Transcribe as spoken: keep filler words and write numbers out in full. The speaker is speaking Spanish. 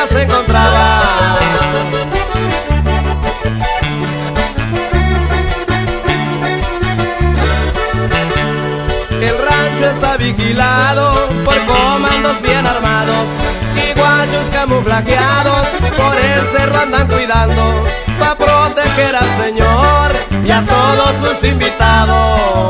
ella se encontraba. El rancho está vigilado por comandos bien armados y guachos camuflajeados por el cerro andan cuidando pa' proteger al señor y a todos sus invitados.